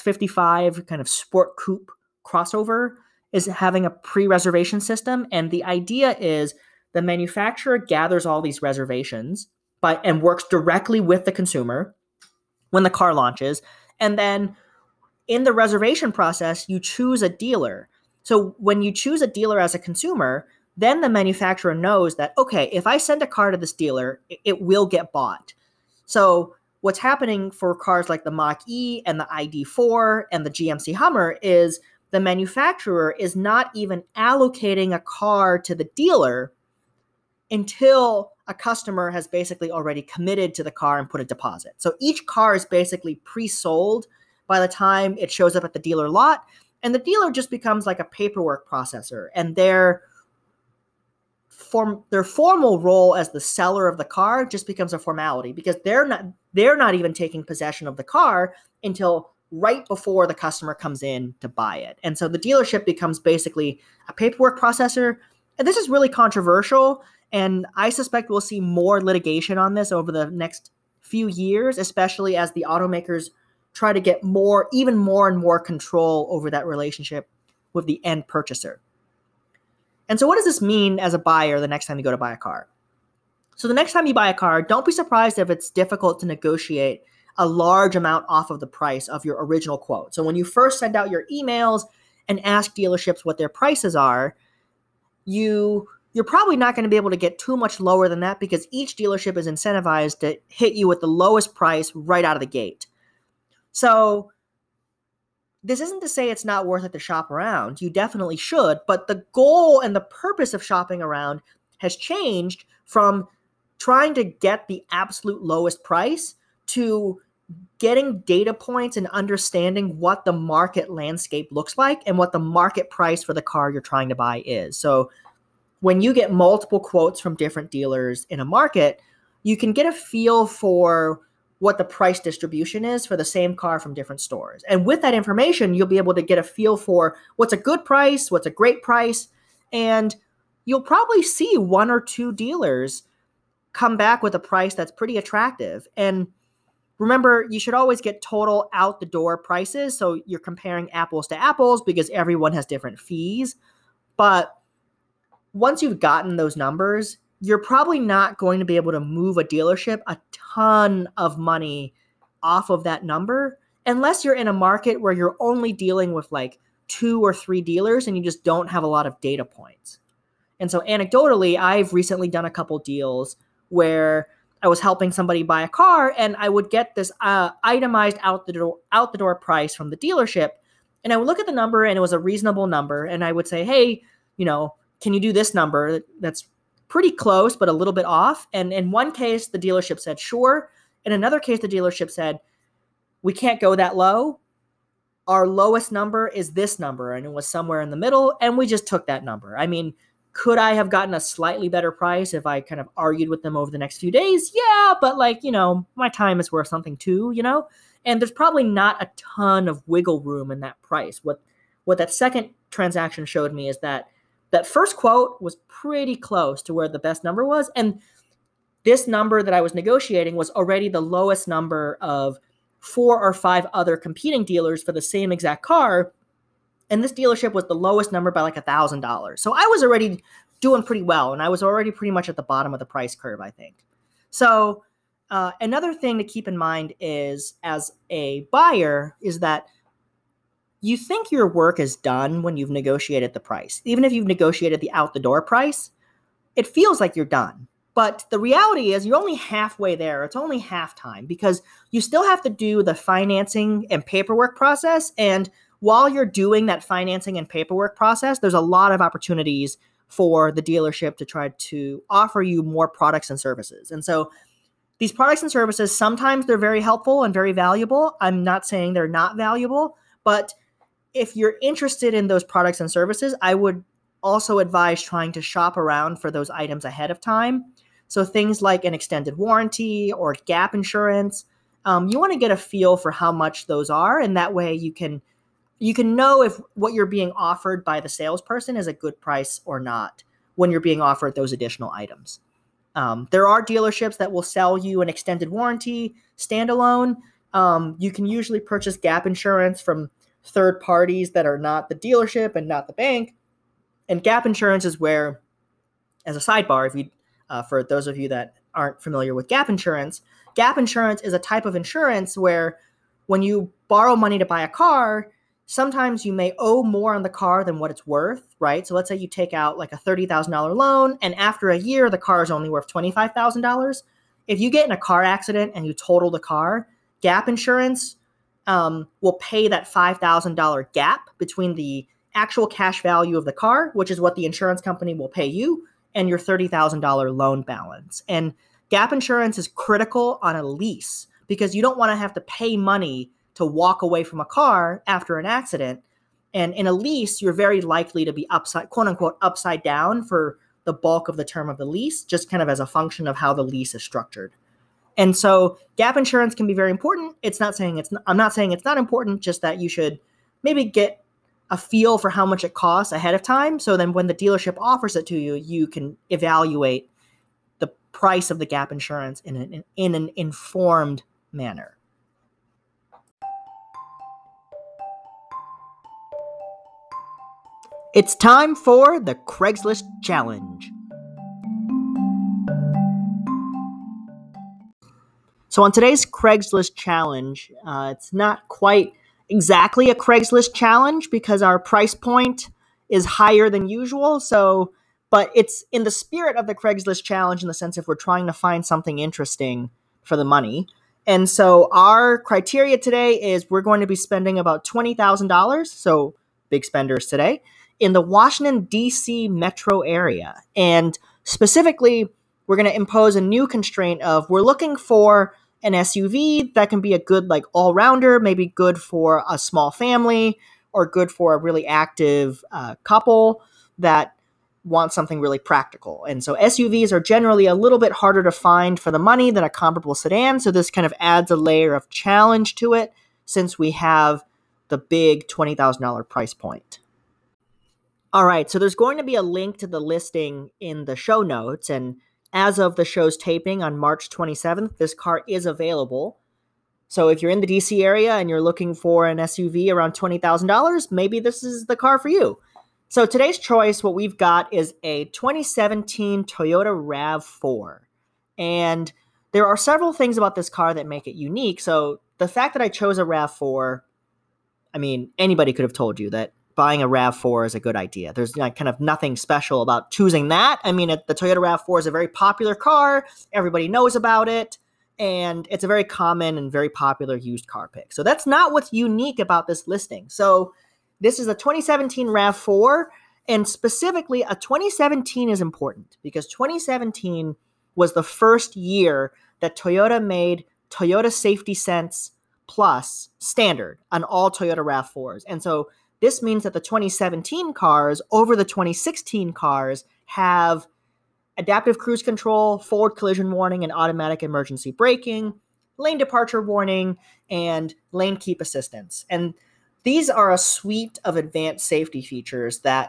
QX55 kind of sport coupe crossover is having a pre-reservation system. And the idea is the manufacturer gathers all these reservations and works directly with the consumer when the car launches. And then in the reservation process, you choose a dealer. So when you choose a dealer as a consumer, then the manufacturer knows that, okay, if I send a car to this dealer, it will get bought. So what's happening for cars like the Mach-E and the ID4 and the GMC Hummer is the manufacturer is not even allocating a car to the dealer until a customer has basically already committed to the car and put a deposit. So each car is basically pre-sold by the time it shows up at the dealer lot, and the dealer just becomes like a paperwork processor, and their formal role as the seller of the car just becomes a formality because they're not even taking possession of the car until right before the customer comes in to buy it. And so the dealership becomes basically a paperwork processor. And this is really controversial. And I suspect we'll see more litigation on this over the next few years, especially as the automakers try to get even more and more control over that relationship with the end purchaser. And so what does this mean as a buyer the next time you go to buy a car? So the next time you buy a car, don't be surprised if it's difficult to negotiate a large amount off of the price of your original quote. So when you first send out your emails and ask dealerships what their prices are, you're probably not going to be able to get too much lower than that because each dealership is incentivized to hit you with the lowest price right out of the gate. So this isn't to say it's not worth it to shop around. You definitely should, but the goal and the purpose of shopping around has changed from trying to get the absolute lowest price to getting data points and understanding what the market landscape looks like and what the market price for the car you're trying to buy is. So when you get multiple quotes from different dealers in a market, you can get a feel for what the price distribution is for the same car from different stores. And with that information, you'll be able to get a feel for what's a good price, what's a great price, and you'll probably see one or two dealers come back with a price that's pretty attractive. And remember, you should always get total out the door prices. So you're comparing apples to apples because everyone has different fees. But once you've gotten those numbers, you're probably not going to be able to move a dealership a ton of money off of that number unless you're in a market where you're only dealing with like 2 or 3 dealers and you just don't have a lot of data points. And so anecdotally, I've recently done a couple deals where I was helping somebody buy a car and I would get this itemized out the door price from the dealership. And I would look at the number and it was a reasonable number. And I would say, hey, can you do this number that's pretty close, but a little bit off? And in one case, the dealership said, sure. In another case, the dealership said, we can't go that low. Our lowest number is this number. And it was somewhere in the middle. And we just took that number. I mean, could I have gotten a slightly better price if I kind of argued with them over the next few days? Yeah, but my time is worth something too, And there's probably not a ton of wiggle room in that price. What that second transaction showed me is that first quote was pretty close to where the best number was. And this number that I was negotiating was already the lowest number of 4 or 5 other competing dealers for the same exact car. And this dealership was the lowest number by like $1,000. So I was already doing pretty well. And I was already pretty much at the bottom of the price curve, I think. So another thing to keep in mind is, as a buyer, is that you think your work is done when you've negotiated the price. Even if you've negotiated the out-the-door price, it feels like you're done. But the reality is you're only halfway there. It's only halftime because you still have to do the financing and paperwork process. And while you're doing that financing and paperwork process, there's a lot of opportunities for the dealership to try to offer you more products and services. And so these products and services, sometimes they're very helpful and very valuable. I'm not saying they're not valuable, but if you're interested in those products and services, I would also advise trying to shop around for those items ahead of time. So things like an extended warranty or gap insurance, you want to get a feel for how much those are. And that way you can know if what you're being offered by the salesperson is a good price or not when you're being offered those additional items. There are dealerships that will sell you an extended warranty standalone. You can usually purchase gap insurance from third parties that are not the dealership and not the bank. And gap insurance is where, as a sidebar, for those of you that aren't familiar with gap insurance is a type of insurance where when you borrow money to buy a car, sometimes you may owe more on the car than what it's worth, right? So let's say you take out like a $30,000 loan and after a year, the car is only worth $25,000. If you get in a car accident and you total the car, gap insurance will pay that $5,000 gap between the actual cash value of the car, which is what the insurance company will pay you, and your $30,000 loan balance. And gap insurance is critical on a lease because you don't want to have to pay money to walk away from a car after an accident. And in a lease, you're very likely to be quote unquote, upside down for the bulk of the term of the lease, just kind of as a function of how the lease is structured. And so gap insurance can be very important. I'm not saying it's not important, just that you should maybe get a feel for how much it costs ahead of time. So then when the dealership offers it to you, you can evaluate the price of the gap insurance in an informed manner. It's time for the Craigslist Challenge. So on today's Craigslist Challenge, it's not quite exactly a Craigslist challenge because our price point is higher than usual. But it's in the spirit of the Craigslist challenge in the sense if we're trying to find something interesting for the money. And so our criteria today is we're going to be spending about $20,000, so big spenders today, in the Washington, D.C. metro area. And specifically, we're going to impose a new constraint of we're looking for an SUV that can be a good all-rounder, maybe good for a small family or good for a really active couple that want something really practical. And so SUVs are generally a little bit harder to find for the money than a comparable sedan. So this kind of adds a layer of challenge to it since we have the big $20,000 price point. All right, so there's going to be a link to the listing in the show notes. And as of the show's taping on March 27th, this car is available. So if you're in the DC area and you're looking for an SUV around $20,000, maybe this is the car for you. So today's choice, what we've got is a 2017 Toyota RAV4. And there are several things about this car that make it unique. So the fact that I chose a RAV4, I mean, anybody could have told you that buying a RAV4 is a good idea. There's kind of nothing special about choosing that. I mean, the Toyota RAV4 is a very popular car. Everybody knows about it. And it's a very common and very popular used car pick. So that's not what's unique about this listing. So this is a 2017 RAV4. And specifically, a 2017 is important because 2017 was the first year that Toyota made Toyota Safety Sense Plus standard on all Toyota RAV4s. And so this means that the 2017 cars over the 2016 cars have adaptive cruise control, forward collision warning, and automatic emergency braking, lane departure warning, and lane keep assistance. And these are a suite of advanced safety features that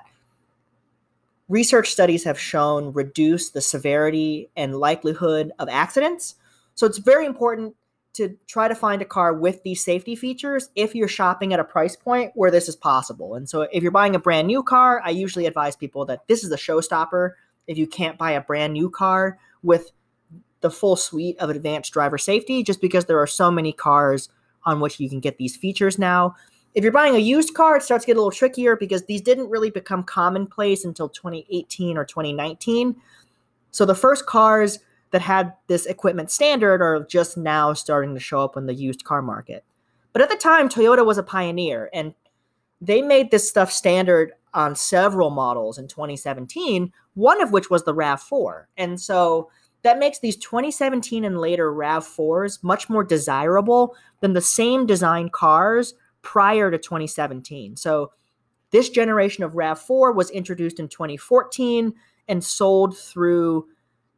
research studies have shown reduce the severity and likelihood of accidents. So it's very important to try to find a car with these safety features if you're shopping at a price point where this is possible. And so if you're buying a brand new car, I usually advise people that this is a showstopper if you can't buy a brand new car with the full suite of advanced driver safety, just because there are so many cars on which you can get these features now. If you're buying a used car, it starts to get a little trickier because these didn't really become commonplace until 2018 or 2019. So the first cars that had this equipment standard are just now starting to show up in the used car market. But at the time, Toyota was a pioneer, and they made this stuff standard on several models in 2017, one of which was the RAV4. And so that makes these 2017 and later RAV4s much more desirable than the same design cars prior to 2017. So this generation of RAV4 was introduced in 2014 and sold through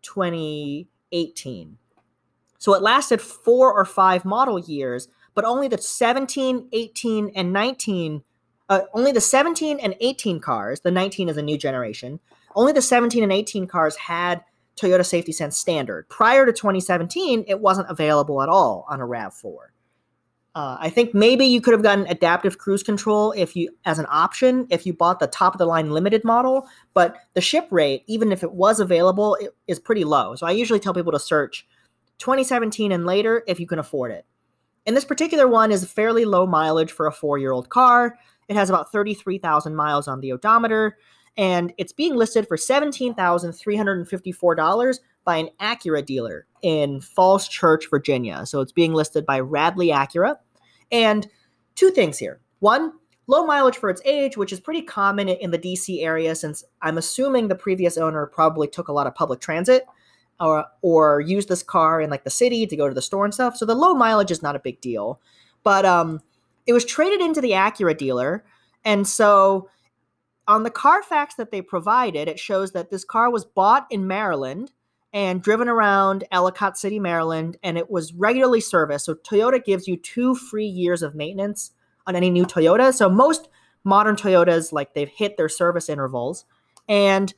2018. So it lasted 4 or 5 model years, but only the 17, 18, and 19, only the 17 and 18 cars, the 19 is a new generation, only the 17 and 18 cars had Toyota Safety Sense standard. Prior to 2017, it wasn't available at all on a RAV4. I think maybe you could have gotten adaptive cruise control as an option if you bought the top of the line limited model, but the ship rate, even if it was available, is pretty low. So I usually tell people to search 2017 and later if you can afford it. And this particular one is fairly low mileage for a 4-year-old car. It has about 33,000 miles on the odometer, and it's being listed for $17,354 by an Acura dealer in Falls Church, Virginia. So it's being listed by Radley Acura. And 2 things here. One, low mileage for its age, which is pretty common in the DC area since I'm assuming the previous owner probably took a lot of public transit or used this car in the city to go to the store and stuff. So the low mileage is not a big deal. But it was traded into the Acura dealer. And so on the Carfax that they provided, it shows that this car was bought in Maryland and driven around Ellicott City, Maryland, and it was regularly serviced. So Toyota gives you 2 free years of maintenance on any new Toyota. So most modern Toyotas, like, they've hit their service intervals. And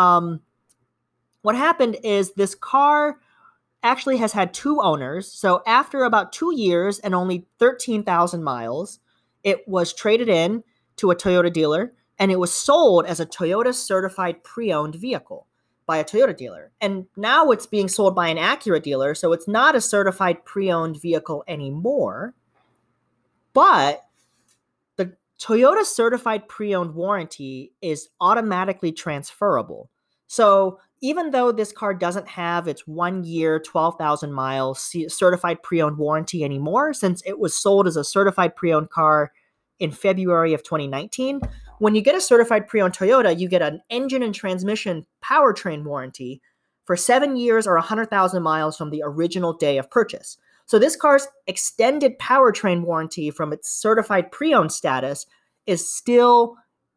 what happened is this car actually has had 2 owners. So after about 2 years and only 13,000 miles, it was traded in to a Toyota dealer, and it was sold as a Toyota certified pre-owned vehicle by a Toyota dealer. And now it's being sold by an Acura dealer, so it's not a certified pre-owned vehicle anymore. But the Toyota certified pre-owned warranty is automatically transferable. So even though this car doesn't have its 1 year, 12,000 miles certified pre-owned warranty anymore, since it was sold as a certified pre-owned car in February of 2019, when you get a certified pre-owned Toyota, you get an engine and transmission powertrain warranty for 7 years or 100,000 miles from the original day of purchase. So this car's extended powertrain warranty from its certified pre-owned status is still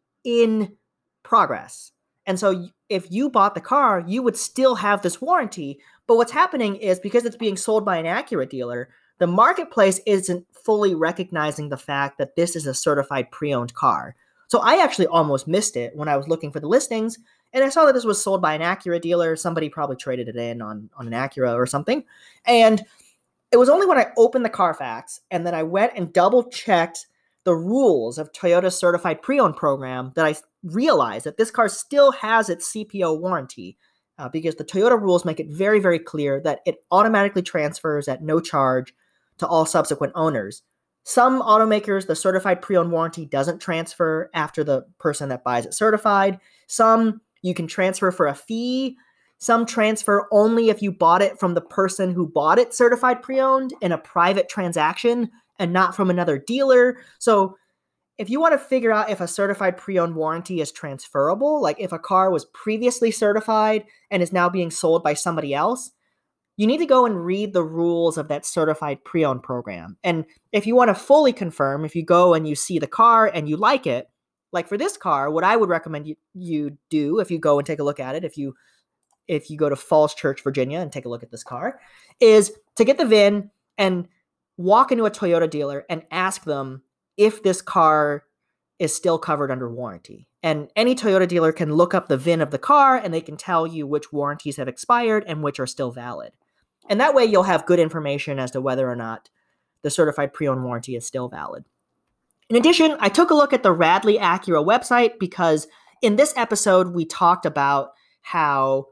in progress. And so if you bought the car, you would still have this warranty. But what's happening is, because it's being sold by an Acura dealer, the marketplace isn't fully recognizing the fact that this is a certified pre-owned car. So I actually almost missed it when I was looking for the listings, and I saw that this was sold by an Acura dealer. Somebody probably traded it in on an Acura or something. And it was only when I opened the Carfax and then I went and double-checked the rules of Toyota's certified pre-owned program that I realized that this car still has its CPO warranty, because the Toyota rules make it very, very clear that it automatically transfers at no charge to all subsequent owners. Some automakers, the certified pre-owned warranty doesn't transfer after the person that buys it certified. Some you can transfer for a fee. Some transfer only if you bought it from the person who bought it certified pre-owned in a private transaction and not from another dealer. So if you want to figure out if a certified pre-owned warranty is transferable, like if a car was previously certified and is now being sold by somebody else, you need to go and read the rules of that certified pre-owned program. And if you want to fully confirm, if you go and you see the car and you like it, like for this car, what I would recommend you do if you go and take a look at it, if you go to Falls Church, Virginia, and take a look at this car, is to get the VIN and walk into a Toyota dealer and ask them if this car is still covered under warranty. And any Toyota dealer can look up the VIN of the car, and they can tell you which warranties have expired and which are still valid. And that way you'll have good information as to whether or not the certified pre-owned warranty is still valid. In addition, I took a look at the Radley Acura website, because in this episode we talked about how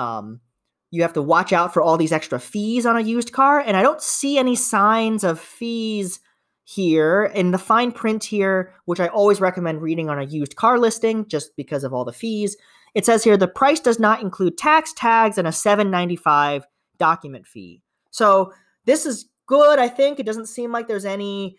you have to watch out for all these extra fees on a used car, and I don't see any signs of fees here in the fine print here, which I always recommend reading on a used car listing just because of all the fees. It says here the price does not include tax, tags, and a $7.95 document fee. So this is good, I think. It doesn't seem like there's any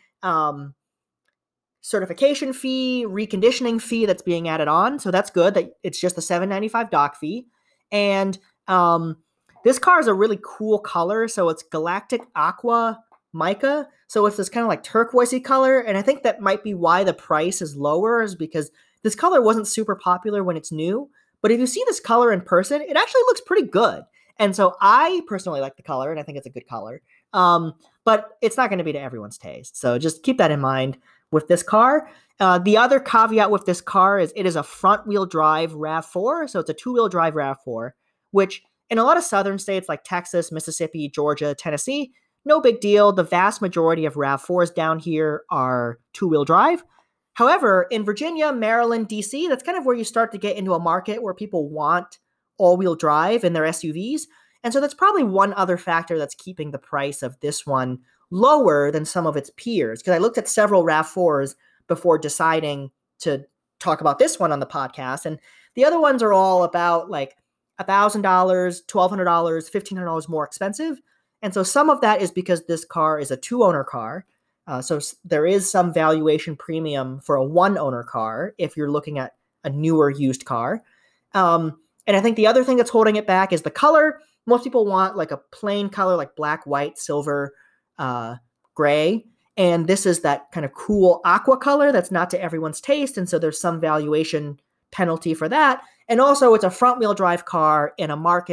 certification fee, reconditioning fee that's being added on. So that's good that it's just the $7.95 doc fee. And this car is a really cool color. So it's Galactic Aqua Mica. So it's this kind of like turquoisey color. And I think that might be why the price is lower, is because this color wasn't super popular when it's new. But if you see this color in person, it actually looks pretty good. And so I personally like the color, and I think it's a good color. But it's not going to be to everyone's taste. So just keep that in mind with this car. The other caveat with this car is it is a front-wheel drive RAV4. So it's a two-wheel drive RAV4, which in a lot of southern states like Texas, Mississippi, Georgia, Tennessee, no big deal. The vast majority of RAV4s down here are two-wheel drive. However, in Virginia, Maryland, DC, that's kind of where you start to get into a market where people want all-wheel drive in their SUVs. And so that's probably one other factor that's keeping the price of this one lower than some of its peers. Because I looked at several RAV4s before deciding to talk about this one on the podcast. And the other ones are all about like $1,000, $1,200, $1,500 more expensive. And so some of that is because this car is a two-owner car. So there is some valuation premium for a one-owner car if you're looking at a newer used car. And I think the other thing that's holding it back is the color. Most people want like a plain color, like black, white, silver, gray. And this is that kind of cool aqua color that's not to everyone's taste. And so there's some valuation penalty for that. And also it's a front-wheel drive car in a market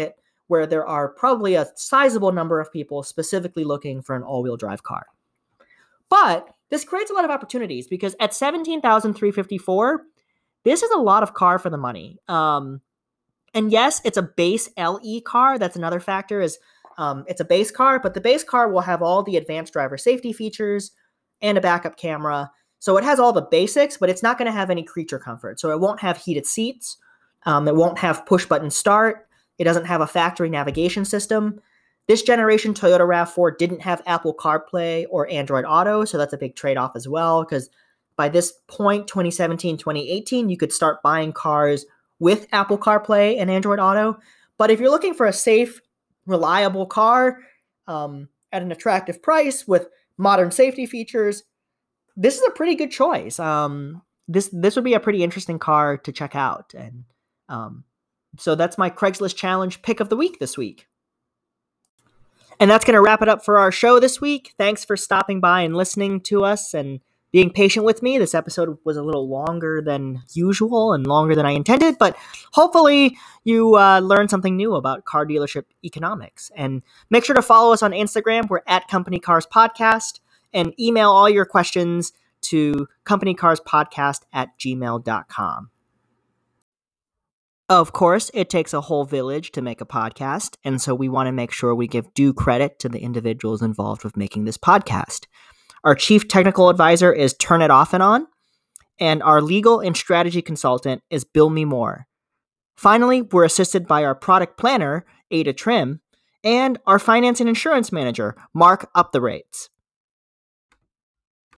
where there are probably a sizable number of people specifically looking for an all-wheel drive car. But this creates a lot of opportunities because at $17,354, this is a lot of car for the money. And yes, it's a base LE car. That's another factor is it's a base car, but the base car will have all the advanced driver safety features and a backup camera. So it has all the basics, but it's not going to have any creature comfort. So it won't have heated seats. It won't have push-button start. It doesn't have a factory navigation system. This generation Toyota RAV4 didn't have Apple CarPlay or Android Auto, so that's a big trade-off as well, because by this point, 2017, 2018, you could start buying cars with Apple CarPlay and Android Auto. But if you're looking for a safe, reliable car at an attractive price with modern safety features, this is a pretty good choice. This would be a pretty interesting car to check out. And so that's my Craigslist challenge pick of the week this week. And that's going to wrap it up for our show this week. Thanks for stopping by and listening to us and being patient with me. This episode was a little longer than usual and longer than I intended, but hopefully you learned something new about car dealership economics. And make sure to follow us on Instagram. We're at Company Cars Podcast, and email all your questions to companycarspodcast@gmail.com. Of course, it takes a whole village to make a podcast, and so we want to make sure we give due credit to the individuals involved with making this podcast. Our chief technical advisor is Turn It Off and On, and our legal and strategy consultant is Bill Me Moore. Finally, we're assisted by our product planner, Ada Trim, and our finance and insurance manager, Mark Up the Rates.